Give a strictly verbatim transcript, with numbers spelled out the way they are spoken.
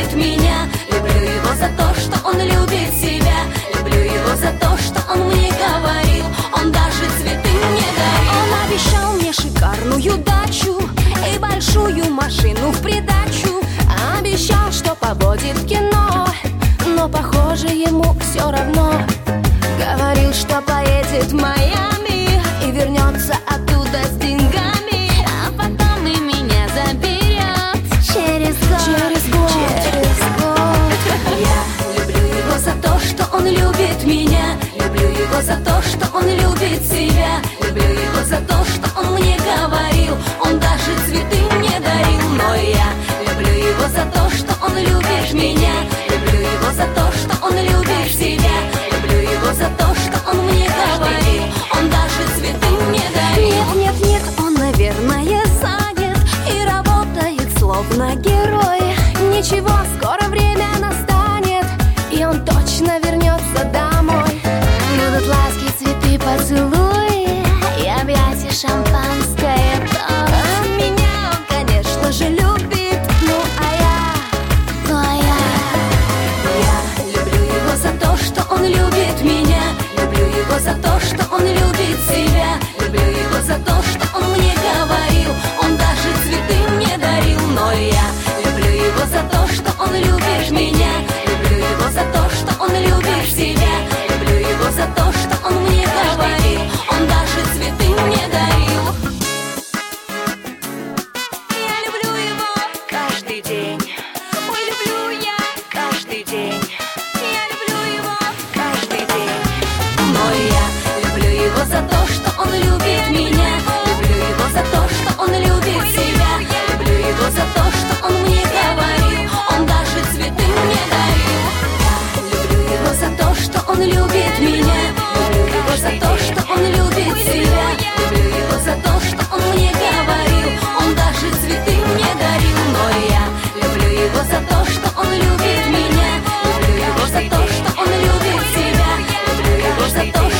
любит меня. Люблю его за то, что он любит себя. Люблю его за то, что он мне говорил. Он даже цветы мне дарил. Он обещал мне шикарную дачу и большую машину в придачу. Обещал, что поводит в кино, но, похоже, ему все равно. Говорил, что поедет в Майами и вернется оттуда с деньгами, а потом и меня заберет через год, через год, через год. Я люблю его за то, что он любит меня. Люблю его за то, что он любит себя. Люблю его за то, что он мне говорил. Он даже цветы мне дарил. Но я люблю его за то, что он любит меня. Люблю его за то, что он любит себя. Люблю его за то, что он мне говорил. Он даже цветы мне дарил. Нет, нет, нет, он, наверное, занят и работает словно герой. Ничего, скоро время настанет, и он точно вернется домой. Будут ласки, цветы, поцелуи и объятия, шампанское. А меня он, конечно же, любит. Ну а я, ну а я Я люблю его за то, что он любит меня. Люблю его за то, что он любит себя. Люблю его за то, что он мне говорил. Он даже цветы мне дарил. Но я люблю его за то, что он любит меня. Люблю его за то, что он любит себя. Люблю его за то, что он мне говорил. Он даже цветы мне дарил. Я люблю его каждый день. Ой, люблю я каждый день. Я люблю его каждый день. Но я люблю его за то, что он любит меня. Люблю его за то, что он любит себя. Люблю его за то, что он мне говорил. Он даже цветы мне дарил. Я люблю его за то, что он любит меня. Люблю его за то, что он любит себя. Люблю его за то, что он мне говорил. Он даже цветы мне дарил. Но я люблю его за то, что он любит меня. Люблю его за то, что он любит себя. Люблю его за то,